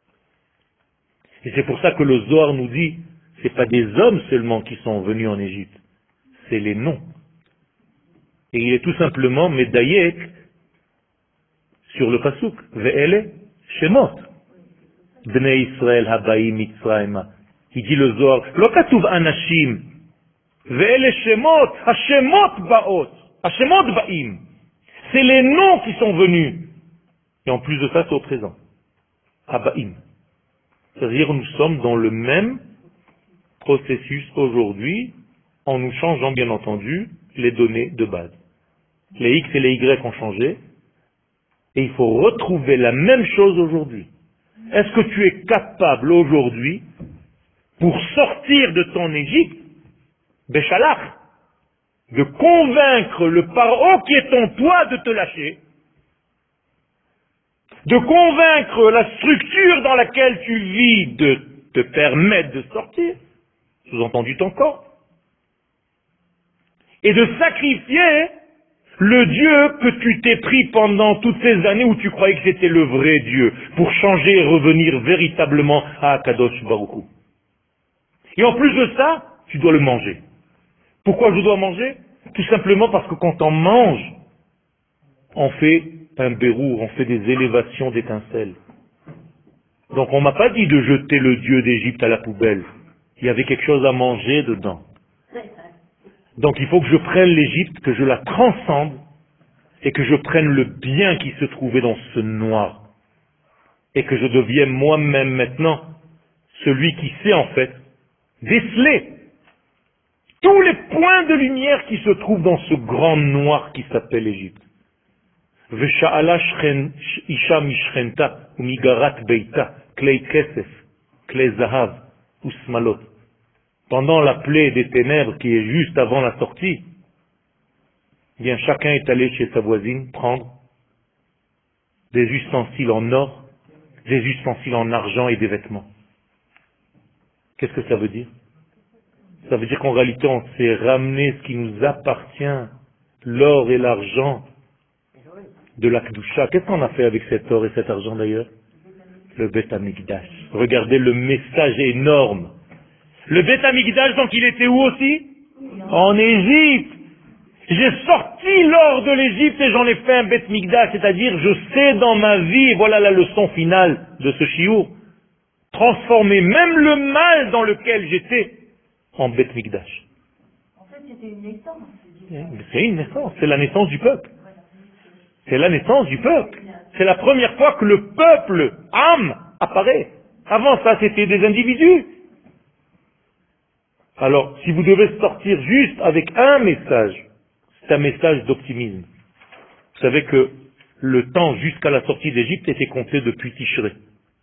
Speaker 1: Et c'est pour ça que le Zohar nous dit, c'est pas des hommes seulement qui sont venus en Égypte, c'est les noms. Et il est tout simplement Medayek sur le pasuk, Ve'ele Shemot. Bnei Israël habaim Mitzrayma. Il dit le Zohar, Lo katuv anashim, Ve'ele Shemot, Hashemot ba'ot, Hashemot ba'im. C'est les noms qui sont venus. Et en plus de ça, c'est au présent. Abaim. C'est-à-dire nous sommes dans le même processus aujourd'hui, en nous changeant bien entendu les données de base. Les X et les Y ont changé, et il faut retrouver la même chose aujourd'hui. Est-ce que tu es capable aujourd'hui, pour sortir de ton Égypte, Béchalach, de convaincre le paro qui est en toi de te lâcher, de convaincre la structure dans laquelle tu vis de te permettre de sortir, sous-entendu ton corps, et de sacrifier le Dieu que tu t'es pris pendant toutes ces années où tu croyais que c'était le vrai Dieu, pour changer et revenir véritablement à Akadosh Baruch Hu. Et en plus de ça, tu dois le manger. Pourquoi je dois manger? Tout simplement parce que quand on mange, on fait un bérour, on fait des élévations d'étincelles. Donc on m'a pas dit de jeter le Dieu d'Égypte à la poubelle. Il y avait quelque chose à manger dedans. Donc il faut que je prenne l'Égypte, que je la transcende, et que je prenne le bien qui se trouvait dans ce noir. Et que je devienne moi-même maintenant celui qui sait en fait déceler tous les points de lumière qui se trouvent dans ce grand noir qui s'appelle Égypte. Vesha'ala isha mishrenta umigarat beita klei kesef klei zahav usmalot. Pendant la plaie des ténèbres qui est juste avant la sortie, eh bien chacun est allé chez sa voisine prendre des ustensiles en or, des ustensiles en argent et des vêtements. Qu'est-ce que ça veut dire? Ça veut dire qu'en réalité on s'est ramené ce qui nous appartient, l'or et l'argent de la Kedusha. Qu'est-ce qu'on a fait avec cet or et cet argent d'ailleurs? Le Beth Amikdash. Regardez le message énorme. Le Beth Amikdash, donc il était où aussi? En Égypte. J'ai sorti l'or de l'Égypte et j'en ai fait un Beth Mikdash, c'est-à-dire je sais dans ma vie, voilà la leçon finale de ce chiour, transformer même le mal dans lequel j'étais en Beth Mikdash.
Speaker 2: En fait, c'était une naissance.
Speaker 1: C'est une naissance, c'est la naissance du peuple. C'est la naissance du peuple. C'est la première fois que le peuple, âme, apparaît. Avant ça, c'était des individus. Alors, si vous devez sortir juste avec un message, c'est un message d'optimisme. Vous savez que le temps jusqu'à la sortie d'Égypte était compté depuis Tishré.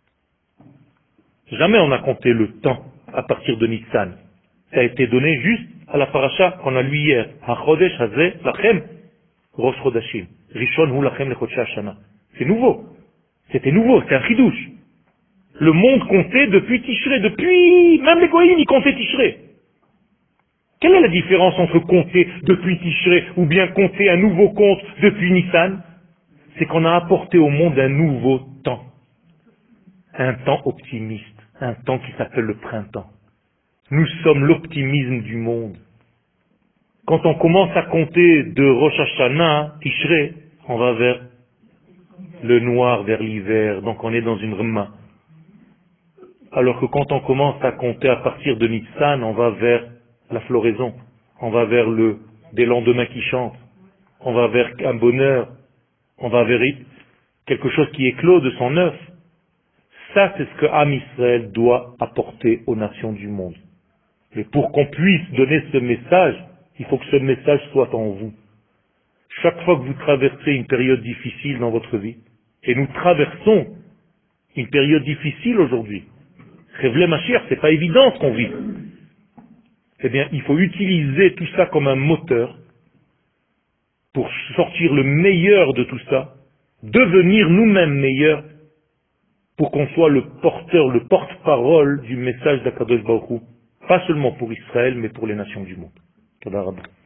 Speaker 1: Jamais on n'a compté le temps à partir de Nissan. Ça a été donné juste à la paracha qu'on a lu hier. HaChodesh hazeh lachem Rosh Chodashim. Rishon hu lachem lechodesh hashana. C'est nouveau. C'était nouveau, c'est un chidouche. Le monde comptait depuis Tishré, depuis, même les goïms, ils comptaient Tishré. Quelle est la différence entre compter depuis Tishré ou bien compter un nouveau compte depuis Nissan? C'est qu'on a apporté au monde un nouveau temps. Un temps optimiste. Un temps qui s'appelle le printemps. Nous sommes l'optimisme du monde. Quand on commence à compter de Rosh Hashanah, Tishré, on va vers le noir, vers l'hiver. Donc on est dans une rma. Alors que quand on commence à compter à partir de Nissan, on va vers la floraison. On va vers des lendemains qui chantent. On va vers un bonheur. On va vers quelque chose qui éclot de son œuf. Ça, c'est ce que Am Israël doit apporter aux nations du monde. Et pour qu'on puisse donner ce message, il faut que ce message soit en vous. Chaque fois que vous traversez une période difficile dans votre vie, et nous traversons une période difficile aujourd'hui, Révélé Mashiach, c'est pas évident ce qu'on vit. Eh bien, il faut utiliser tout ça comme un moteur pour sortir le meilleur de tout ça, devenir nous-mêmes meilleurs, pour qu'on soit le porteur, le porte-parole du message d'Akadosh Baruch Hu, pas seulement pour Israël, mais pour les nations du monde. Toda Rabba.